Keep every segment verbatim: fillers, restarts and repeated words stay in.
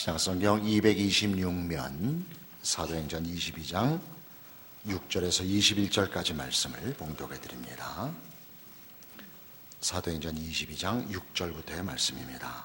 신약성경 이백이십육 면 사도행전 이십이 장 육 절에서 이십일 절까지 말씀을 봉독해 드립니다. 사도행전 이십이 장 육 절부터의 말씀입니다.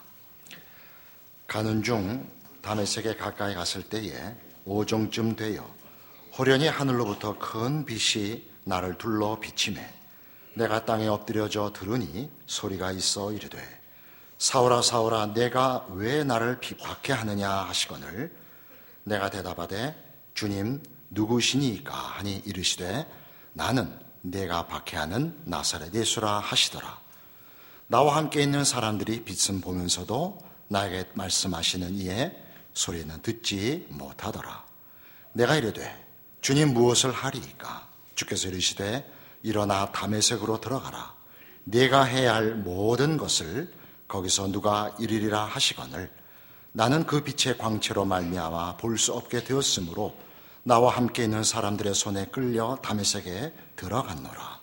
가는 중 다메섹에 가까이 갔을 때에 오종쯤 되어 호련히 하늘로부터 큰 빛이 나를 둘러 비치매 내가 땅에 엎드려져 들으니 소리가 있어 이르되 사울아 사울아 내가 왜 나를 박해하느냐 하시거늘 내가 대답하되 주님 누구시니까 하니 이르시되 나는 내가 박해하는 나사렛 예수라 하시더라. 나와 함께 있는 사람들이 빛은 보면서도 나에게 말씀하시는 이에 소리는 듣지 못하더라. 내가 이르되 주님 무엇을 하리이까? 주께서 이르시되 일어나 다메섹으로 들어가라. 네가 해야 할 모든 것을 거기서 누가 이르리라 하시거늘 나는 그 빛의 광채로 말미암아 볼 수 없게 되었으므로 나와 함께 있는 사람들의 손에 끌려 다메섹에 들어갔노라.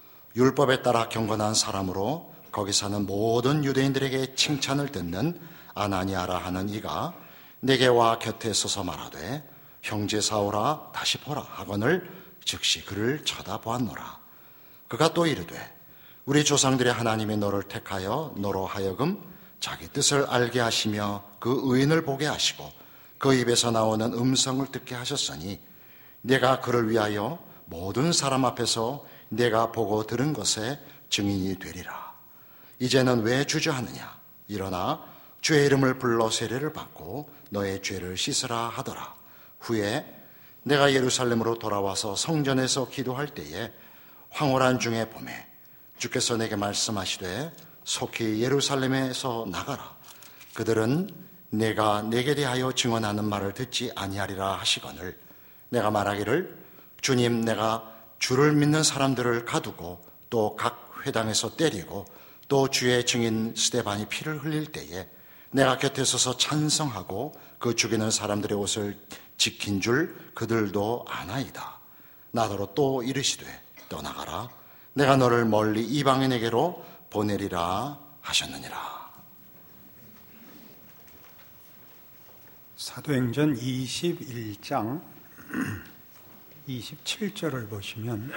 율법에 따라 경건한 사람으로 거기 사는 모든 유대인들에게 칭찬을 듣는 아나니아라 하는 이가 내게 와 곁에 서서 말하되 형제 사울아 다시 보라 하거늘 즉시 그를 쳐다보았노라. 그가 또 이르되 우리 조상들의 하나님이 너를 택하여 너로 하여금 자기 뜻을 알게 하시며 그 의인을 보게 하시고 그 입에서 나오는 음성을 듣게 하셨으니 내가 그를 위하여 모든 사람 앞에서 내가 보고 들은 것에 증인이 되리라. 이제는 왜 주저하느냐? 일어나 주의 이름을 불러 세례를 받고 너의 죄를 씻으라 하더라. 후에 내가 예루살렘으로 돌아와서 성전에서 기도할 때에 황홀한 중에 봄에 주께서 내게 말씀하시되 속히 예루살렘에서 나가라. 그들은 내가 내게 대하여 증언하는 말을 듣지 아니하리라 하시거늘 내가 말하기를 주님 내가 주를 믿는 사람들을 가두고 또 각 회당에서 때리고 또 주의 증인 스데반이 피를 흘릴 때에 내가 곁에 서서 찬성하고 그 죽이는 사람들의 옷을 지킨 줄 그들도 아나이다. 나더러 또 이르시되 떠나가라. 내가 너를 멀리 이방인에게로 보내리라 하셨느니라. 사도행전 이십일 장 이십칠 절을 보시면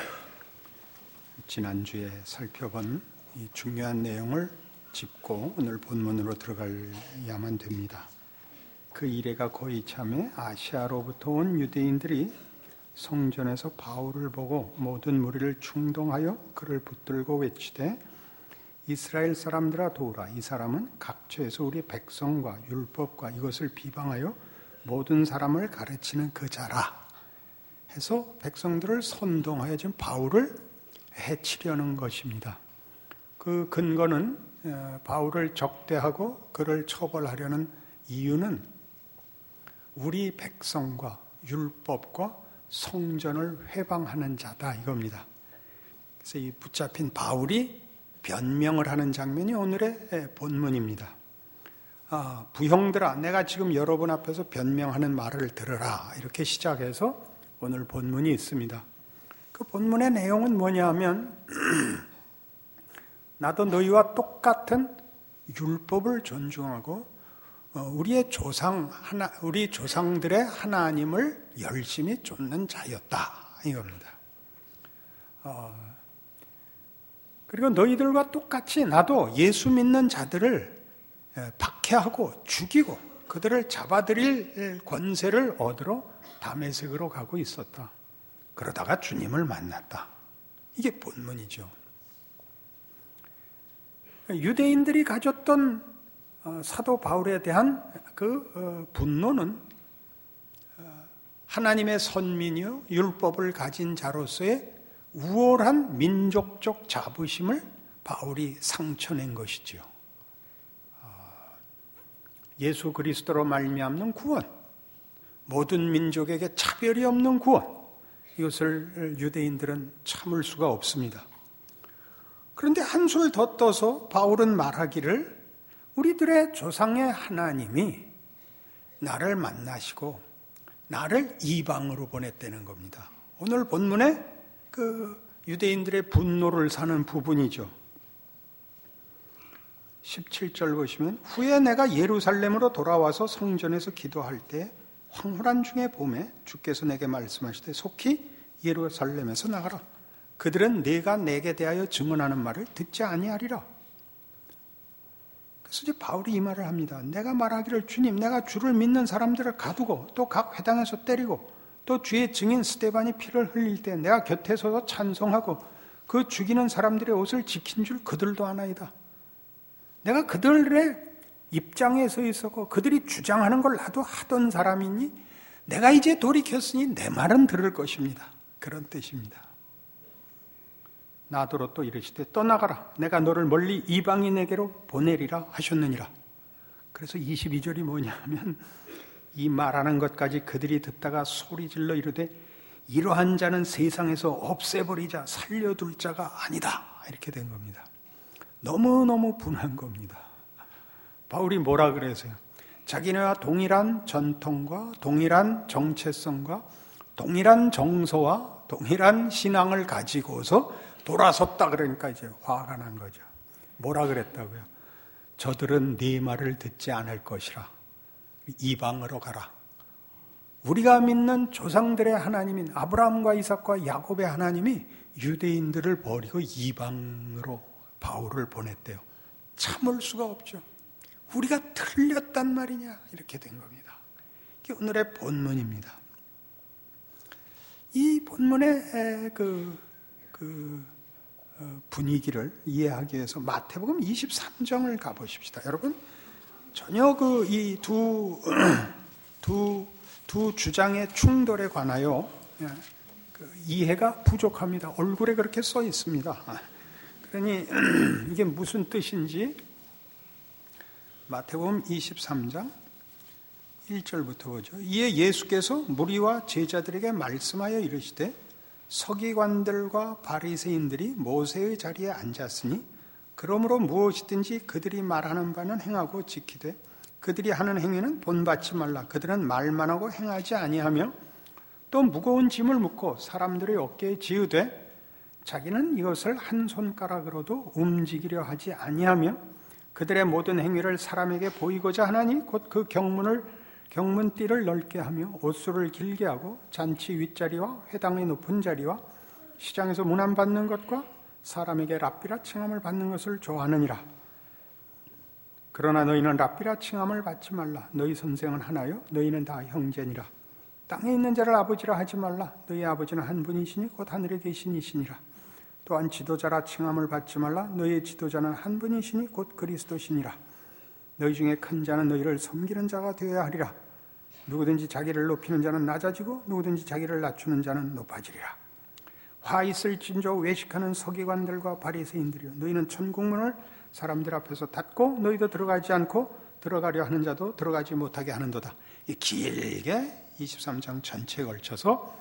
지난주에 살펴본 이 중요한 내용을 짚고 오늘 본문으로 들어가야만 됩니다. 그 이래가 거의 참에 아시아로부터 온 유대인들이 성전에서 바울을 보고 모든 무리를 충동하여 그를 붙들고 외치되 이스라엘 사람들아 도우라. 이 사람은 각처에서 우리 백성과 율법과 이것을 비방하여 모든 사람을 가르치는 그 자라 해서 백성들을 선동하여 지금 바울을 해치려는 것입니다. 그 근거는 바울을 적대하고 그를 처벌하려는 이유는 우리 백성과 율법과 성전을 회방하는 자다 이겁니다. 그래서 이 붙잡힌 바울이 변명을 하는 장면이 오늘의 본문입니다. 아, 부형들아 내가 지금 여러분 앞에서 변명하는 말을 들으라 이렇게 시작해서 오늘 본문이 있습니다. 그 본문의 내용은 뭐냐 하면 나도 너희와 똑같은 율법을 존중하고 우리의 조상 하나, 우리 조상들의 하나님을 열심히 쫓는 자였다 이겁니다. 어, 그리고 너희들과 똑같이 나도 예수 믿는 자들을 박해하고 죽이고 그들을 잡아들일 권세를 얻으러 다메섹으로 가고 있었다. 그러다가 주님을 만났다. 이게 본문이죠. 유대인들이 가졌던 사도 바울에 대한 그 분노는 하나님의 선민이요 율법을 가진 자로서의 우월한 민족적 자부심을 바울이 상처낸 것이지요. 예수 그리스도로 말미암는 구원, 모든 민족에게 차별이 없는 구원, 이것을 유대인들은 참을 수가 없습니다. 그런데 한술 더 떠서 바울은 말하기를 우리들의 조상의 하나님이 나를 만나시고 나를 이방으로 보냈다는 겁니다. 오늘 본문에 그 유대인들의 분노를 사는 부분이죠. 십칠 절 보시면 후에 내가 예루살렘으로 돌아와서 성전에서 기도할 때 황홀한 중에 봄에 주께서 내게 말씀하시되 속히 예루살렘에서 나가라. 그들은 내가 내게 대하여 증언하는 말을 듣지 아니하리라. 그래서 이제 바울이 이 말을 합니다. 내가 말하기를 주님, 내가 주를 믿는 사람들을 가두고 또 각 회당에서 때리고 또 주의 증인 스데반이 피를 흘릴 때 내가 곁에 서서 찬송하고 그 죽이는 사람들의 옷을 지킨 줄 그들도 아나이다. 내가 그들의 입장에 서 있었고 그들이 주장하는 걸 나도 하던 사람이니 내가 이제 돌이켰으니 내 말은 들을 것입니다. 그런 뜻입니다. 나더러 또 이르시되 떠나가라. 내가 너를 멀리 이방인에게로 보내리라 하셨느니라. 그래서 이십이 절이 뭐냐면 이 말하는 것까지 그들이 듣다가 소리질러 이르되 이러한 자는 세상에서 없애버리자 살려둘 자가 아니다. 이렇게 된 겁니다. 너무너무 분한 겁니다. 바울이 뭐라 그래서요? 자기네와 동일한 전통과 동일한 정체성과 동일한 정서와 동일한 신앙을 가지고서 돌아섰다 그러니까 이제 화가 난 거죠. 뭐라 그랬다고요? 저들은 네 말을 듣지 않을 것이라. 이방으로 가라. 우리가 믿는 조상들의 하나님인 아브라함과 이삭과 야곱의 하나님이 유대인들을 버리고 이방으로 바울을 보냈대요. 참을 수가 없죠. 우리가 틀렸단 말이냐 이렇게 된 겁니다. 이게 오늘의 본문입니다. 이 본문의 그, 그 분위기를 이해하기 위해서 마태복음 이십삼 장을 가보십시다. 여러분 전혀 그 이 두 두 두 주장의 충돌에 관하여 그 이해가 부족합니다. 얼굴에 그렇게 써 있습니다. 그러니 이게 무슨 뜻인지 마태복음 이십삼 장 일 절부터 보죠. 이에 예수께서 무리와 제자들에게 말씀하여 이르시되 서기관들과 바리새인들이 모세의 자리에 앉았으니 그러므로 무엇이든지 그들이 말하는 바는 행하고 지키되 그들이 하는 행위는 본받지 말라. 그들은 말만 하고 행하지 아니하며 또 무거운 짐을 묻고 사람들의 어깨에 지으되 자기는 이것을 한 손가락으로도 움직이려 하지 아니하며 그들의 모든 행위를 사람에게 보이고자 하나니 곧 그 경문을 경문띠를 넓게 하며 옷수를 길게 하고 잔치 윗자리와 회당의 높은 자리와 시장에서 문안받는 것과 사람에게 랍비라 칭함을 받는 것을 좋아하느니라. 그러나 너희는 랍비라 칭함을 받지 말라. 너희 선생은 하나요 너희는 다 형제니라. 땅에 있는 자를 아버지라 하지 말라. 너희 아버지는 한 분이시니 곧 하늘에 계신 이시니라. 또한 지도자라 칭함을 받지 말라. 너희의 지도자는 한 분이시니 곧 그리스도시니라. 너희 중에 큰 자는 너희를 섬기는 자가 되어야 하리라. 누구든지 자기를 높이는 자는 낮아지고 누구든지 자기를 낮추는 자는 높아지리라. 화 있을 진조 외식하는 서기관들과 바리새인들이여 너희는 천국문을 사람들 앞에서 닫고 너희도 들어가지 않고 들어가려 하는 자도 들어가지 못하게 하는도다. 이 길게 이십삼 장 전체에 걸쳐서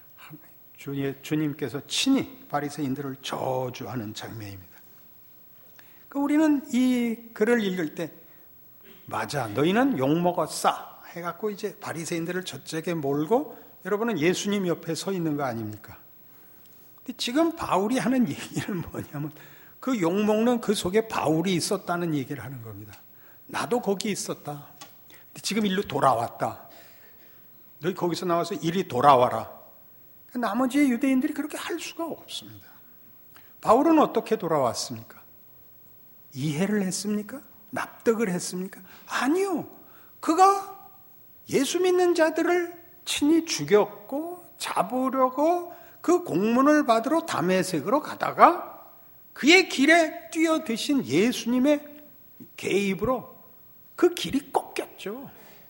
주님께서 친히 바리새인들을 저주하는 장면입니다. 그러니까 우리는 이 글을 읽을 때 맞아 너희는 욕먹었어 해갖고 이제 바리새인들을 저쪽에 몰고 여러분은 예수님 옆에 서 있는 거 아닙니까? 근데 지금 바울이 하는 얘기는 뭐냐면 그 욕먹는 그 속에 바울이 있었다는 얘기를 하는 겁니다. 나도 거기 있었다. 근데 지금 일로 돌아왔다. 너희 거기서 나와서 이리 돌아와라. 나머지 유대인들이 그렇게 할 수가 없습니다. 바울은 어떻게 돌아왔습니까? 이해를 했습니까? 납득을 했습니까? 아니요. 그가 예수 믿는 자들을 친히 죽였고 잡으려고 그 공문을 받으러 다메섹으로 가다가 그의 길에 뛰어드신 예수님의 개입으로 그 길이 꺾였죠.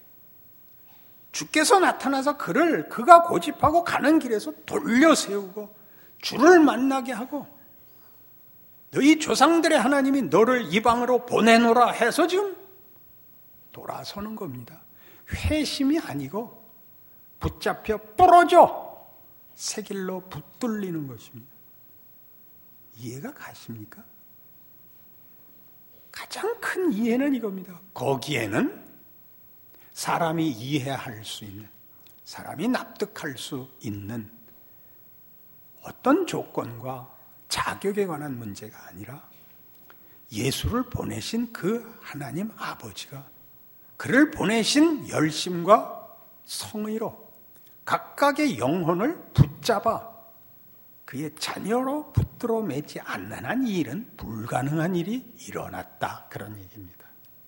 주께서 나타나서 그를 그가 고집하고 가는 길에서 돌려 세우고 주를 만나게 하고 너희 조상들의 하나님이 너를 이방으로 보내노라 해서 지금 돌아서는 겁니다. 회심이 아니고 붙잡혀 부러져 새 길로 붙들리는 것입니다. 이해가 가십니까? 가장 큰 이해는 이겁니다. 거기에는 사람이 이해할 수 있는, 사람이 납득할 수 있는 어떤 조건과 자격에 관한 문제가 아니라 예수를 보내신 그 하나님 아버지가 그를 보내신 열심과 성의로 각각의 영혼을 붙잡아 그의 자녀로 붙들어 매지 않는 한 이 일은 불가능한 일이 일어났다. 그런 얘기입니다.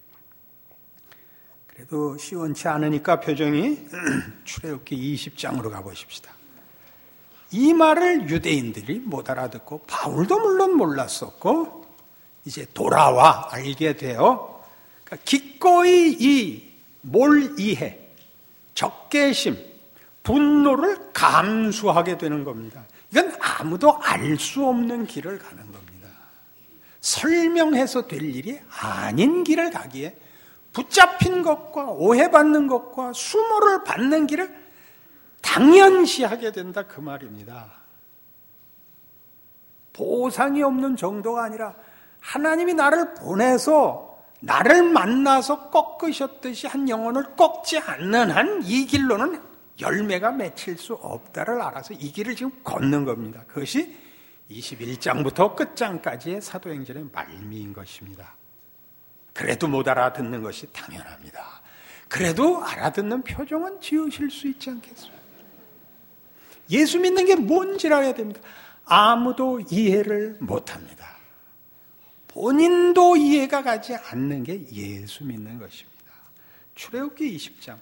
그래도 시원치 않으니까 표정이 출애굽기 이십 장으로 가보십시다. 이 말을 유대인들이 못 알아듣고 바울도 물론 몰랐었고 이제 돌아와 알게 되어 그러니까 기꺼이 이 몰이해, 적개심, 분노를 감수하게 되는 겁니다. 이건 아무도 알 수 없는 길을 가는 겁니다. 설명해서 될 일이 아닌 길을 가기에 붙잡힌 것과 오해받는 것과 수모를 받는 길을 당연시하게 된다 그 말입니다. 보상이 없는 정도가 아니라 하나님이 나를 보내서 나를 만나서 꺾으셨듯이 한 영혼을 꺾지 않는 한 이 길로는 열매가 맺힐 수 없다를 알아서 이 길을 지금 걷는 겁니다. 그것이 이십일 장부터 끝장까지의 사도행전의 말미인 것입니다. 그래도 못 알아듣는 것이 당연합니다. 그래도 알아듣는 표정은 지으실 수 있지 않겠습니까? 예수 믿는 게 뭔지를 알아야 됩니다. 아무도 이해를 못합니다. 본인도 이해가 가지 않는 게 예수 믿는 것입니다. 출애굽기 이십 장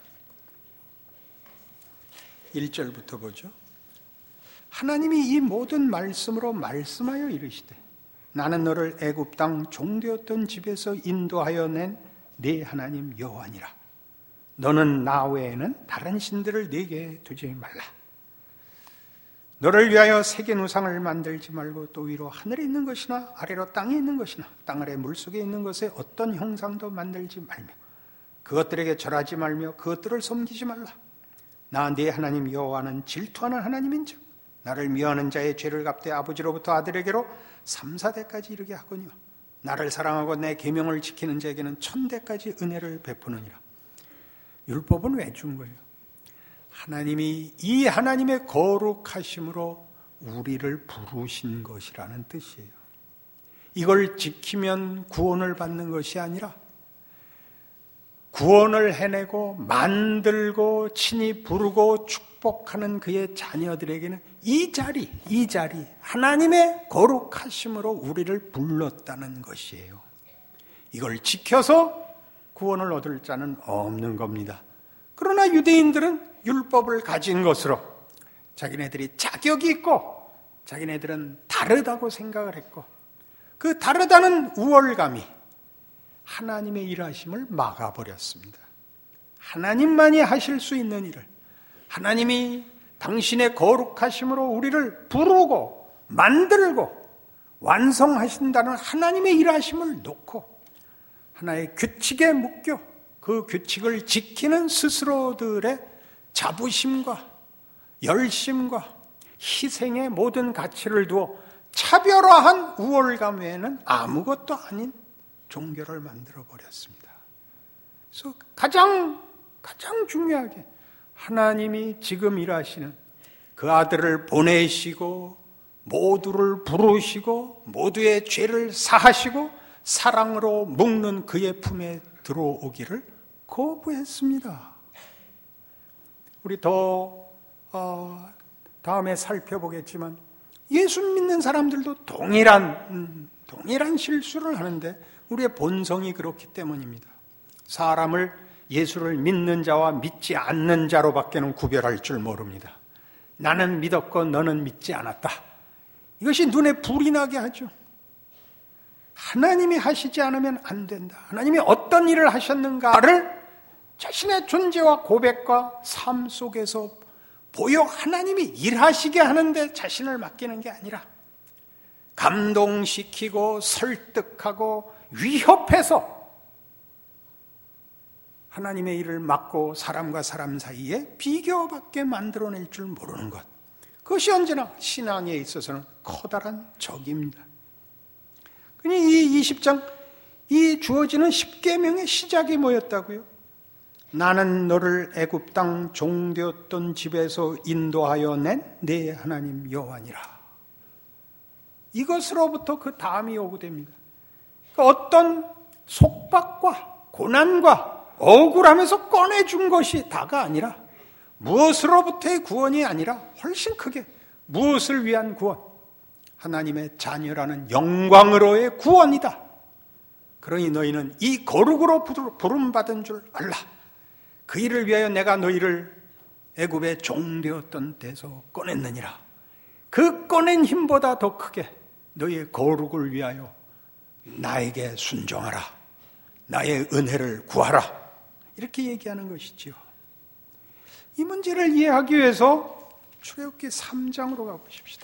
일 절부터 보죠. 하나님이 이 모든 말씀으로 말씀하여 이르시되 나는 너를 애굽 땅 종되었던 집에서 인도하여 낸 네 하나님 여호와니라. 너는 나 외에는 다른 신들을 네게 두지 말라. 너를 위하여 새긴 우상을 만들지 말고 또 위로 하늘에 있는 것이나 아래로 땅에 있는 것이나 땅 아래 물속에 있는 것에 어떤 형상도 만들지 말며 그것들에게 절하지 말며 그것들을 섬기지 말라. 나 네 하나님 여호와는 질투하는 하나님인즉 나를 미워하는 자의 죄를 갚되 아버지로부터 아들에게로 삼사대까지 이르게 하거니와 나를 사랑하고 내 계명을 지키는 자에게는 천대까지 은혜를 베푸느니라. 율법은 왜 준 거예요? 하나님이 이 하나님의 거룩하심으로 우리를 부르신 것이라는 뜻이에요. 이걸 지키면 구원을 받는 것이 아니라 구원을 해내고 만들고 친히 부르고 축복하는 그의 자녀들에게는 이 자리, 이 자리 하나님의 거룩하심으로 우리를 불렀다는 것이에요. 이걸 지켜서 구원을 얻을 자는 없는 겁니다. 그러나 유대인들은 율법을 가진 것으로 자기네들이 자격이 있고 자기네들은 다르다고 생각을 했고 그 다르다는 우월감이 하나님의 일하심을 막아버렸습니다. 하나님만이 하실 수 있는 일을 하나님이 당신의 거룩하심으로 우리를 부르고 만들고 완성하신다는 하나님의 일하심을 놓고 하나의 규칙에 묶여 그 규칙을 지키는 스스로들의 자부심과 열심과 희생의 모든 가치를 두어 차별화한 우월감 외에는 아무것도 아닌 종교를 만들어 버렸습니다. 그래서 가장 가장 중요하게 하나님이 지금 일하시는 그 아들을 보내시고 모두를 부르시고 모두의 죄를 사하시고 사랑으로 묶는 그의 품에 들어오기를 거부했습니다. 우리 더 어, 다음에 살펴보겠지만 예수 믿는 사람들도 동일한 음, 동일한 실수를 하는데 우리의 본성이 그렇기 때문입니다. 사람을 예수를 믿는 자와 믿지 않는 자로밖에는 구별할 줄 모릅니다. 나는 믿었고 너는 믿지 않았다. 이것이 눈에 불이 나게 하죠. 하나님이 하시지 않으면 안 된다. 하나님이 어떤 일을 하셨는가를 자신의 존재와 고백과 삶 속에서 보여 하나님이 일하시게 하는데 자신을 맡기는 게 아니라 감동시키고 설득하고 위협해서 하나님의 일을 막고 사람과 사람 사이에 비교밖에 만들어낼 줄 모르는 것. 그것이 언제나 신앙에 있어서는 커다란 적입니다. 그러니 이 이십 장, 이 주어지는 십계명의 시작이 뭐였다고요? 나는 너를 애굽 땅 종되었던 집에서 인도하여 낸 네 하나님 여호와니라. 이것으로부터 그 다음이 오게 됩니다. 또 어떤 속박과 고난과 억울함에서 꺼내준 것이 다가 아니라, 무엇으로부터의 구원이 아니라 훨씬 크게 무엇을 위한 구원? 하나님의 자녀라는 영광으로의 구원이다. 그러니 너희는 이 거룩으로 부름받은 줄 알라. 그 일을 위하여 내가 너희를 애굽의 종 되었던 데서 꺼냈느니라. 그 꺼낸 힘보다 더 크게 너희의 거룩을 위하여 나에게 순종하라. 나의 은혜를 구하라. 이렇게 얘기하는 것이지요. 이 문제를 이해하기 위해서 출애굽기 삼 장으로 가보십시다.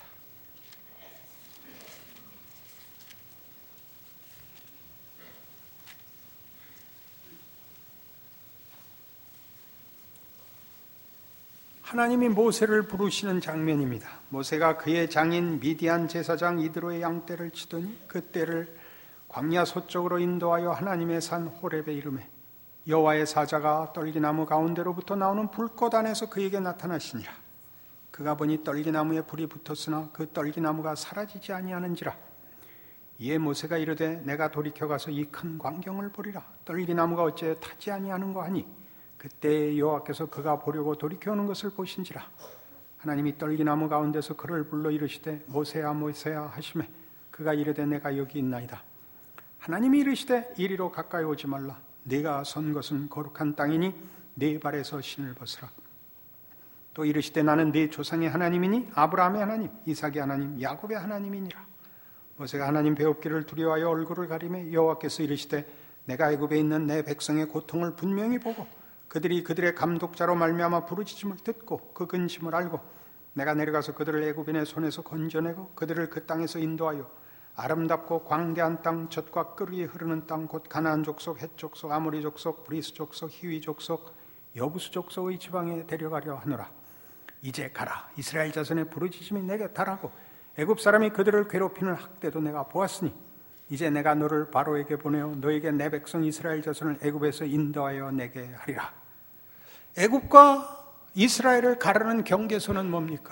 하나님이 모세를 부르시는 장면입니다. 모세가 그의 장인 미디안 제사장 이드로의 양떼를 치더니 그 떼를 광야 서쪽으로 인도하여 하나님의 산 호렙에 이르매 여호와의 사자가 떨기나무 가운데로부터 나오는 불꽃 안에서 그에게 나타나시니라. 그가 보니 떨기나무에 불이 붙었으나 그 떨기나무가 사라지지 아니하는지라. 이에 모세가 이르되 내가 돌이켜 가서 이 큰 광경을 보리라. 떨기나무가 어찌 타지 아니하는가 하니 그때 여호와께서 그가 보려고 돌이켜오는 것을 보신지라. 하나님이 떨기나무 가운데서 그를 불러 이르시되 모세야 모세야 하시매 그가 이르되 내가 여기 있나이다. 하나님이 이르시되 이리로 가까이 오지 말라. 네가 선 것은 거룩한 땅이니 네 발에서 신을 벗으라. 또 이르시되 나는 네 조상의 하나님이니 아브라함의 하나님, 이삭의 하나님, 야곱의 하나님이니라. 모세가 하나님 배웁기를 두려워하여 얼굴을 가리매 여호와께서 이르시되 내가 애굽에 있는 내 백성의 고통을 분명히 보고 그들이 그들의 감독자로 말미암아 부르짖음을 듣고 그 근심을 알고 내가 내려가서 그들을 애굽인의 손에서 건져내고 그들을 그 땅에서 인도하여 아름답고 광대한 땅, 젖과 끓이 흐르는 땅, 곧 가나안 족속, 헷 족속, 아모리 족속, 브리스 족속, 히위 족속, 여부수 족속의 지방에 데려가려 하노라. 이제 가라. 이스라엘 자손의 부르짖음이 내게 달하고 애굽 사람이 그들을 괴롭히는 학대도 내가 보았으니 이제 내가 너를 바로에게 보내어 너에게 내 백성 이스라엘 자손을 애굽에서 인도하여 내게 하리라. 애굽과 이스라엘을 가르는 경계선은 뭡니까?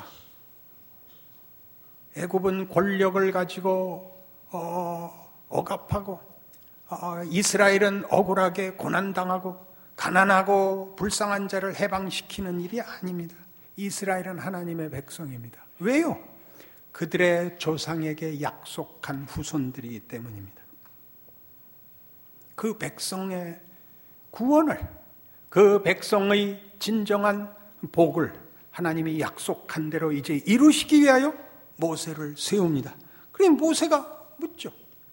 애굽은 권력을 가지고 어, 억압하고 어, 이스라엘은 억울하게 고난당하고 가난하고 불쌍한 자를 해방시키는 일이 아닙니다. 이스라엘은 하나님의 백성입니다. 왜요? 그들의 조상에게 약속한 후손들이기 때문입니다. 그 백성의 구원을, 그 백성의 진정한 복을 하나님이 약속한 대로 이제 이루시기 위하여 모세를 세웁니다. 그러니 모세가 묻죠.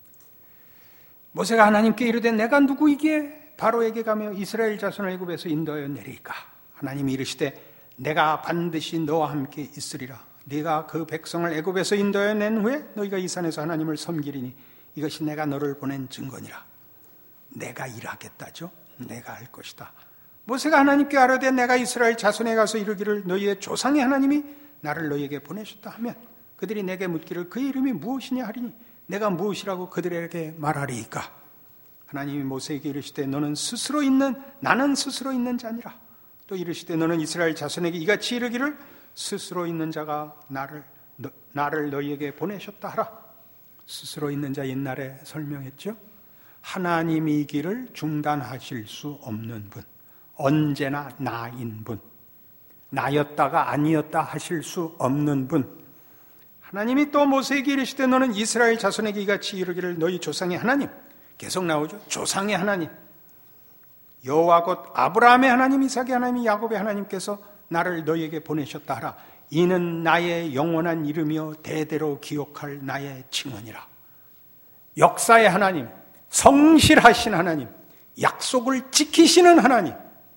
모세가 하나님께 이르되 내가 누구이기에 바로에게 가며 이스라엘 자손을 애굽에서 인도하여 내리까? 하나님이 이르시되 내가 반드시 너와 함께 있으리라. 네가 그 백성을 애굽에서 인도하여 낸 후에 너희가 이 산에서 하나님을 섬기리니 이것이 내가 너를 보낸 증거니라. 내가 일하겠다죠. 내가 할 것이다. 모세가 하나님께 아뢰되 내가 이스라엘 자손에 가서 이르기를 너희의 조상의 하나님이 나를 너희에게 보내셨다 하면 그들이 내게 묻기를 그의 이름이 무엇이냐 하리니 내가 무엇이라고 그들에게 말하리이까? 하나님이 모세에게 이르시되 너는 스스로 있는 나는 스스로 있는 자니라. 또 이르시되 너는 이스라엘 자손에게 이같이 이르기를 스스로 있는 자가 나를 너, 나를 너희에게 보내셨다 하라. 스스로 있는 자 옛날에 설명했죠. 하나님이기를 중단하실 수 없는 분, 언제나 나인 분, 나였다가 아니었다 하실 수 없는 분. 하나님이 또 모세에게 이르시되 너는 이스라엘 자손에게 이같이 이르기를 너희 조상의 하나님, 계속 나오죠. 조상의 하나님, 여호와 곧 아브라함의 하나님, 이삭의 하나님, 야곱의 하나님께서 나를 너희에게 보내셨다 하라. 이는 나의 영원한 이름이요 대대로 기억할 나의 칭언이라. 역사의 하나님, 성실하신 하나님, 약속을 지키시는 하나님,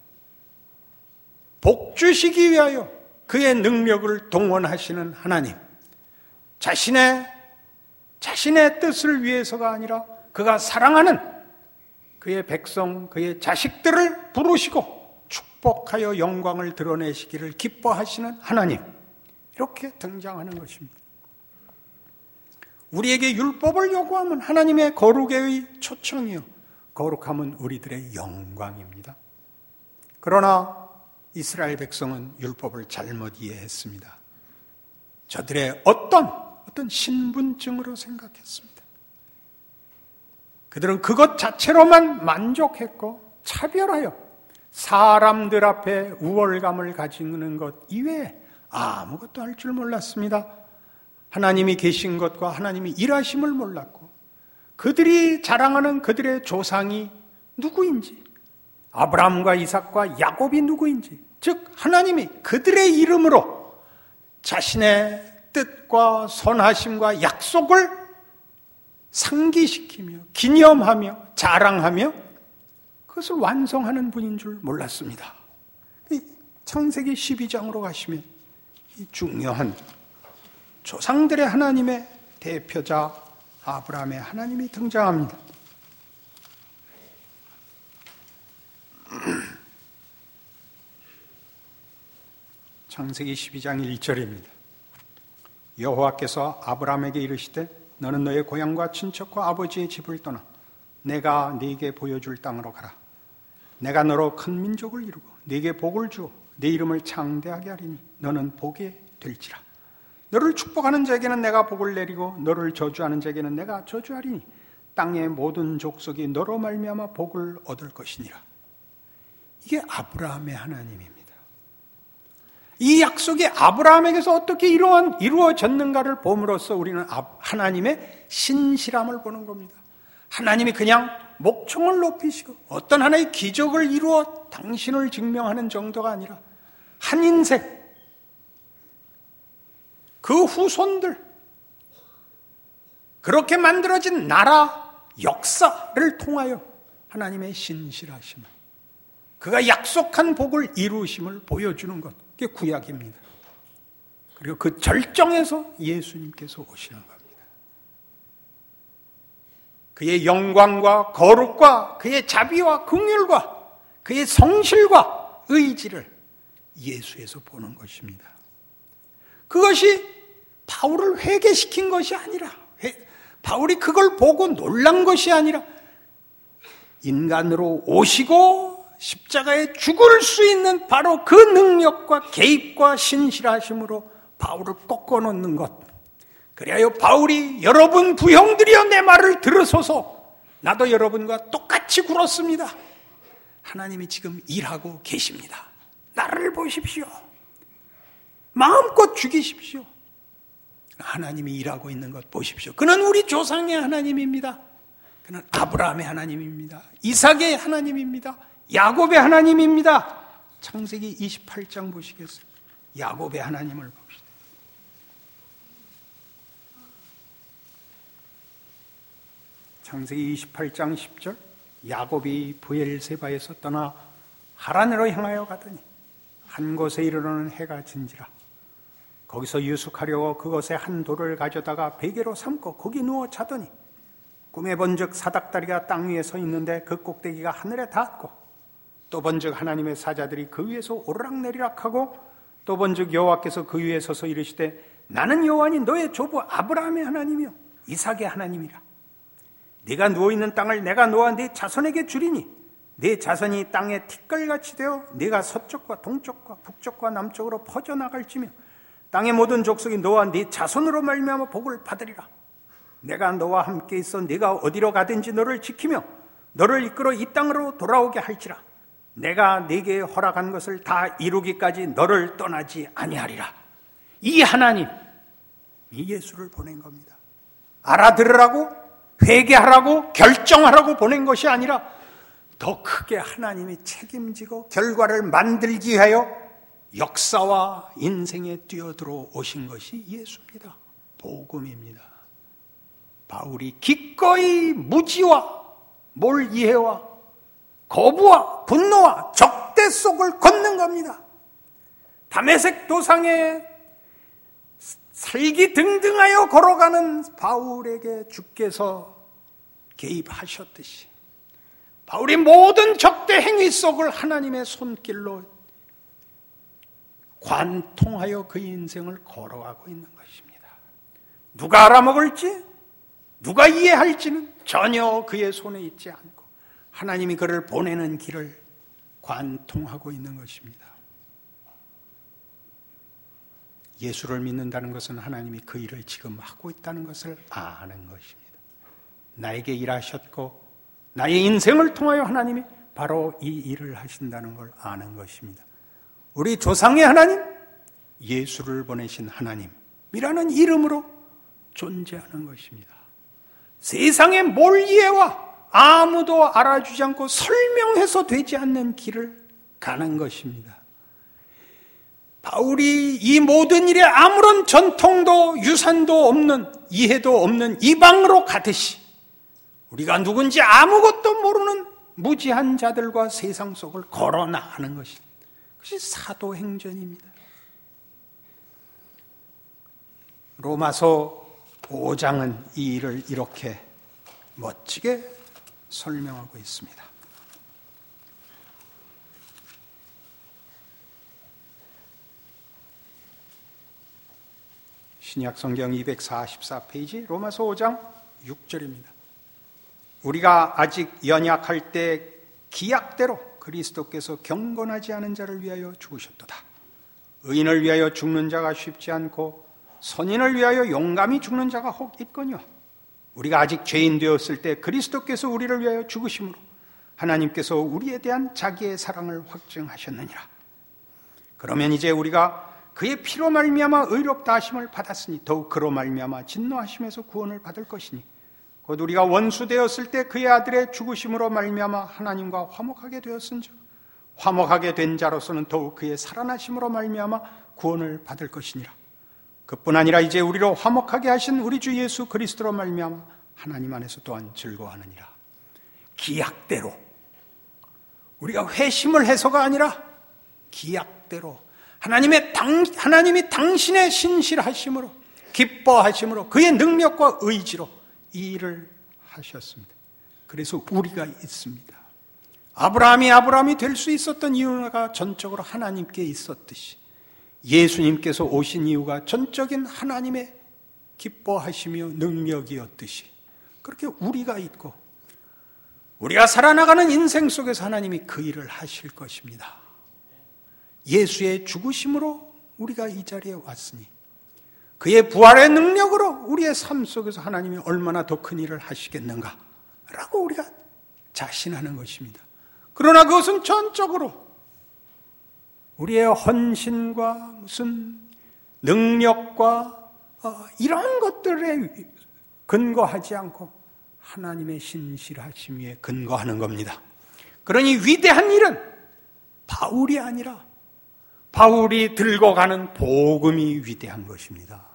복 주시기 위하여 그의 능력을 동원하시는 하나님, 자신의 자신의 뜻을 위해서가 아니라 그가 사랑하는 그의 백성, 그의 자식들을 부르시고 축복하여 영광을 드러내시기를 기뻐하시는 하나님, 이렇게 등장하는 것입니다. 우리에게 율법을 요구하면 하나님의 거룩의 초청이요, 거룩함은 우리들의 영광입니다. 그러나 이스라엘 백성은 율법을 잘못 이해했습니다. 저들의 어떤 어떤 신분증으로 생각했습니다. 그들은 그것 자체로만 만족했고 차별하여 사람들 앞에 우월감을 가지는 것 이외에 아무것도 할 줄 몰랐습니다. 하나님이 계신 것과 하나님이 일하심을 몰랐고 그들이 자랑하는 그들의 조상이 누구인지, 아브라함과 이삭과 야곱이 누구인지, 즉 하나님이 그들의 이름으로 자신의 뜻과 선하심과 약속을 상기시키며 기념하며 자랑하며 그것을 완성하는 분인 줄 몰랐습니다. 창세기 십이 장으로 가시면 이 중요한 조상들의 하나님의 대표자 아브라함의 하나님이 등장합니다. 창세기 십이 장 일 절입니다. 여호와께서 아브라함에게 이르시되 너는 너의 고향과 친척과 아버지의 집을 떠나 내가 네게 보여줄 땅으로 가라. 내가 너로 큰 민족을 이루고 네게 복을 주어 네 이름을 창대하게 하리니 너는 복이 될지라. 너를 축복하는 자에게는 내가 복을 내리고 너를 저주하는 자에게는 내가 저주하리니 땅의 모든 족속이 너로 말미암아 복을 얻을 것이니라. 이게 아브라함의 하나님입니다. 이 약속이 아브라함에게서 어떻게 이루어, 이루어졌는가를 봄으로써 우리는 하나님의 신실함을 보는 겁니다. 하나님이 그냥 목청을 높이시고 어떤 하나의 기적을 이루어 당신을 증명하는 정도가 아니라 한 인생, 그 후손들, 그렇게 만들어진 나라 역사를 통하여 하나님의 신실하심을, 그가 약속한 복을 이루심을 보여주는 것, 그게 구약입니다. 그리고 그 절정에서 예수님께서 오시는 겁니다. 그의 영광과 거룩과 그의 자비와 긍휼과 그의 성실과 의지를 예수에서 보는 것입니다. 그것이 바울을 회개시킨 것이 아니라, 바울이 그걸 보고 놀란 것이 아니라 인간으로 오시고 십자가에 죽을 수 있는 바로 그 능력과 개입과 신실하심으로 바울을 꺾어놓는 것. 그래야 바울이 여러분 부형들이여 내 말을 들으소서, 나도 여러분과 똑같이 굴었습니다. 하나님이 지금 일하고 계십니다. 나를 보십시오. 마음껏 죽이십시오. 하나님이 일하고 있는 것 보십시오. 그는 우리 조상의 하나님입니다. 그는 아브라함의 하나님입니다. 이삭의 하나님입니다. 야곱의 하나님입니다. 창세기 이십팔 장 보시겠어요? 야곱의 하나님을 봅시다. 창세기 이십팔 장 십 절, 야곱이 브엘세바에서 떠나 하란으로 향하여 가더니 한 곳에 이르러는 해가 진지라. 거기서 유숙하려고 그곳에 한 돌을 가져다가 베개로 삼고 거기 누워 자더니 꿈에 본즉 사닥다리가 땅 위에 서 있는데 그 꼭대기가 하늘에 닿았고, 또 본즉 하나님의 사자들이 그 위에서 오르락내리락하고, 또 본즉 여호와께서 그 위에 서서 이르시되 나는 여호와니 너의 조부 아브라함의 하나님이요 이삭의 하나님이라. 네가 누워있는 땅을 내가 놓아 네 자손에게 주리니 네 자손이 땅에 티끌같이 되어 네가 서쪽과 동쪽과 북쪽과 남쪽으로 퍼져나갈지며 땅의 모든 족속이 너와 네 자손으로 말미암아 복을 받으리라. 내가 너와 함께 있어 네가 어디로 가든지 너를 지키며 너를 이끌어 이 땅으로 돌아오게 할지라. 내가 네게 허락한 것을 다 이루기까지 너를 떠나지 아니하리라. 이 하나님, 이 예수를 보낸 겁니다. 알아들으라고, 회개하라고, 결정하라고 보낸 것이 아니라 더 크게 하나님이 책임지고 결과를 만들기 위하여 역사와 인생에 뛰어들어 오신 것이 예수입니다. 복음입니다. 바울이 기꺼이 무지와 몰이해와 거부와 분노와 적대 속을 걷는 겁니다. 다메섹 도상에 살기등등하여 걸어가는 바울에게 주께서 개입하셨듯이 바울이 모든 적대 행위 속을 하나님의 손길로 관통하여 그 인생을 걸어가고 있는 것입니다. 누가 알아먹을지, 누가 이해할지는 전혀 그의 손에 있지 않고 하나님이 그를 보내는 길을 관통하고 있는 것입니다. 예수를 믿는다는 것은 하나님이 그 일을 지금 하고 있다는 것을 아는 것입니다. 나에게 일하셨고 나의 인생을 통하여 하나님이 바로 이 일을 하신다는 걸 아는 것입니다. 우리 조상의 하나님, 예수를 보내신 하나님이라는 이름으로 존재하는 것입니다. 세상의 몰이해와 아무도 알아주지 않고 설명해서 되지 않는 길을 가는 것입니다. 바울이 이 모든 일에 아무런 전통도 유산도 없는, 이해도 없는 이방으로 가듯이 우리가 누군지 아무것도 모르는 무지한 자들과 세상 속을 걸어 나가는 것이, 그것이 사도행전입니다. 로마서 오 장은 이 일을 이렇게 멋지게 설명하고 있습니다. 신약성경 이백사십사 페이지 로마서 오 장 육 절입니다. 우리가 아직 연약할 때 기약대로 그리스도께서 경건하지 않은 자를 위하여 죽으셨도다. 의인을 위하여 죽는 자가 쉽지 않고 선인을 위하여 용감히 죽는 자가 혹 있거니와 우리가 아직 죄인 되었을 때 그리스도께서 우리를 위하여 죽으심으로 하나님께서 우리에 대한 자기의 사랑을 확증하셨느니라. 그러면 이제 우리가 그의 피로 말미암아 의롭다 하심을 받았으니 더욱 그로 말미암아 진노하심에서 구원을 받을 것이니 곧 우리가 원수 되었을 때 그의 아들의 죽으심으로 말미암아 하나님과 화목하게 되었은즉 화목하게 된 자로서는 더욱 그의 살아나심으로 말미암아 구원을 받을 것이니라. 그뿐 아니라 이제 우리로 화목하게 하신 우리 주 예수 그리스도로 말미암아 하나님 안에서 또한 즐거워하느니라. 기약대로, 우리가 회심을 해서가 아니라 기약대로 하나님의 당, 하나님이 당신의 신실하심으로 기뻐하심으로 그의 능력과 의지로 이 일을 하셨습니다. 그래서 우리가 있습니다. 아브라함이 아브라함이 될 수 있었던 이유가 전적으로 하나님께 있었듯이 예수님께서 오신 이유가 전적인 하나님의 기뻐하시며 능력이었듯이 그렇게 우리가 있고 우리가 살아나가는 인생 속에서 하나님이 그 일을 하실 것입니다. 예수의 죽으심으로 우리가 이 자리에 왔으니 그의 부활의 능력으로 우리의 삶 속에서 하나님이 얼마나 더 큰 일을 하시겠는가 라고 우리가 자신하는 것입니다. 그러나 그것은 전적으로 우리의 헌신과 무슨 능력과 어, 이런 것들에 근거하지 않고 하나님의 신실하심 위에 근거하는 겁니다. 그러니 위대한 일은 바울이 아니라 바울이 들고 가는 복음이 위대한 것입니다.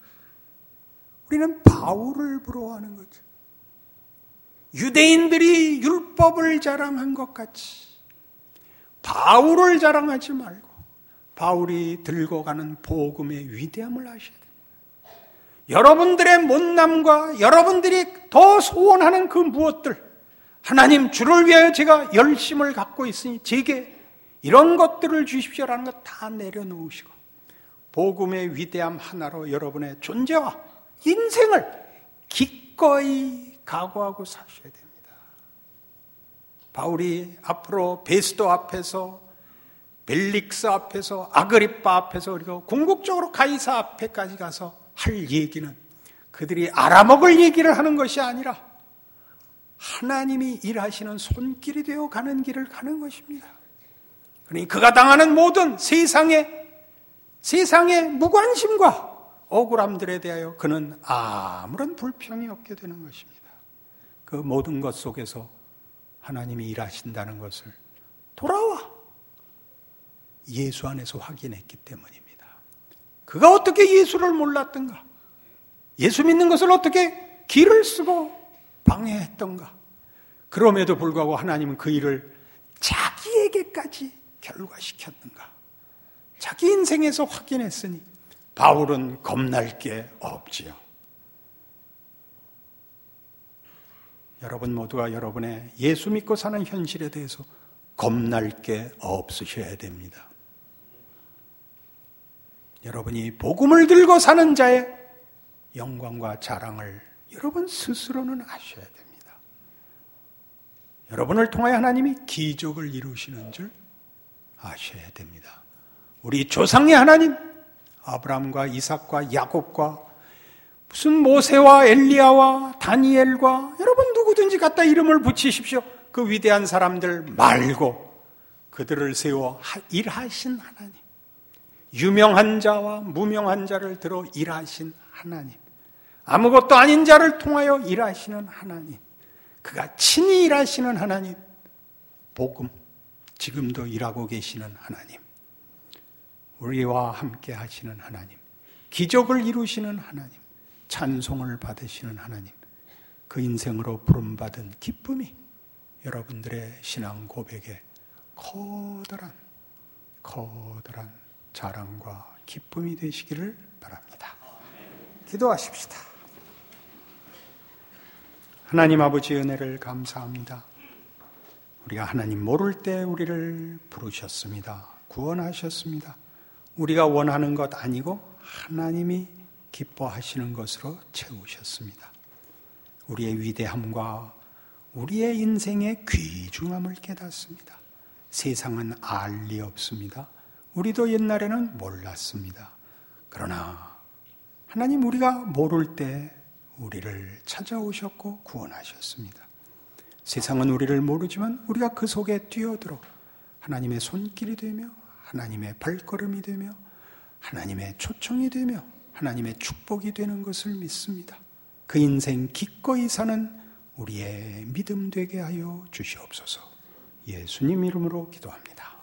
우리는 바울을 부러워하는 거죠. 유대인들이 율법을 자랑한 것 같이 바울을 자랑하지 말고 바울이 들고 가는 복음의 위대함을 아셔야 됩니다. 여러분들의 못남과 여러분들이 더 소원하는 그 무엇들, 하나님 주를 위하여 제가 열심을 갖고 있으니 제게 이런 것들을 주십시오라는 것 다 내려놓으시고 복음의 위대함 하나로 여러분의 존재와 인생을 기꺼이 각오하고 사셔야 됩니다. 바울이 앞으로 베스도 앞에서, 벨릭스 앞에서, 아그리빠 앞에서, 그리고 궁극적으로 가이사 앞에까지 가서 할 얘기는 그들이 알아먹을 얘기를 하는 것이 아니라 하나님이 일하시는 손길이 되어 가는 길을 가는 것입니다. 그러니 그가 당하는 모든 세상의 세상의 무관심과 억울함들에 대하여 그는 아무런 불평이 없게 되는 것입니다. 그 모든 것 속에서 하나님이 일하신다는 것을 돌아와 예수 안에서 확인했기 때문입니다. 그가 어떻게 예수를 몰랐던가? 예수 믿는 것을 어떻게 길을 쓰고 방해했던가? 그럼에도 불구하고 하나님은 그 일을 자기에게까지 결과시켰는가? 자기 인생에서 확인했으니 바울은 겁날 게 없지요. 여러분 모두가 여러분의 예수 믿고 사는 현실에 대해서 겁날 게 없으셔야 됩니다. 여러분이 복음을 들고 사는 자의 영광과 자랑을 여러분 스스로는 아셔야 됩니다. 여러분을 통하여 하나님이 기적을 이루시는 줄 아셔야 됩니다. 우리 조상의 하나님, 아브라함과 이삭과 야곱과 무슨 모세와 엘리야와 다니엘과 여러분 누구든지 어디든지 갖다 이름을 붙이십시오. 그 위대한 사람들 말고 그들을 세워 일하신 하나님, 유명한 자와 무명한 자를 들어 일하신 하나님, 아무것도 아닌 자를 통하여 일하시는 하나님, 그가 친히 일하시는 하나님, 복음, 지금도 일하고 계시는 하나님, 우리와 함께 하시는 하나님, 기적을 이루시는 하나님, 찬송을 받으시는 하나님, 그 인생으로 부름받은 기쁨이 여러분들의 신앙 고백에 커다란 커다란 자랑과 기쁨이 되시기를 바랍니다. 기도하십시다. 하나님 아버지 은혜를 감사합니다. 우리가 하나님 모를 때 우리를 부르셨습니다. 구원하셨습니다. 우리가 원하는 것 아니고 하나님이 기뻐하시는 것으로 채우셨습니다. 우리의 위대함과 우리의 인생의 귀중함을 깨닫습니다. 세상은 알 리 없습니다. 우리도 옛날에는 몰랐습니다. 그러나 하나님, 우리가 모를 때 우리를 찾아오셨고 구원하셨습니다. 세상은 우리를 모르지만 우리가 그 속에 뛰어들어 하나님의 손길이 되며 하나님의 발걸음이 되며 하나님의 초청이 되며 하나님의 축복이 되는 것을 믿습니다. 그 인생 기꺼이 사는 우리의 믿음 되게 하여 주시옵소서. 예수님 이름으로 기도합니다.